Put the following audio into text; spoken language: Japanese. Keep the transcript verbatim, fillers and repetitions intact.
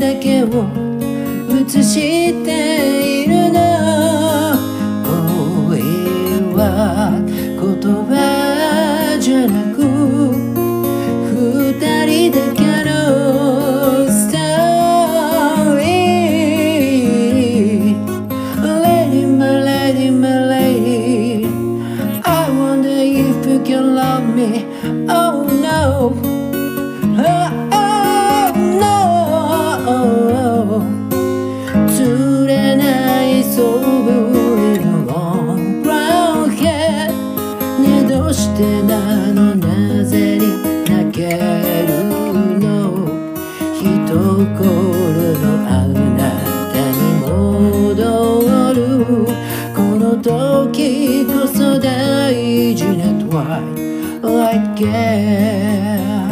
だけを映しているの。恋は言葉じゃなく二人だけのストーリー。 Lady, my lady, my lady, I wonder if you can love me. Oh no, oh, oh no. 釣れないそぶりの long brown hair。 ねえどうしてなの、なぜに泣けるの。一頃のあなたに戻る。この時こそ大事な twilight care。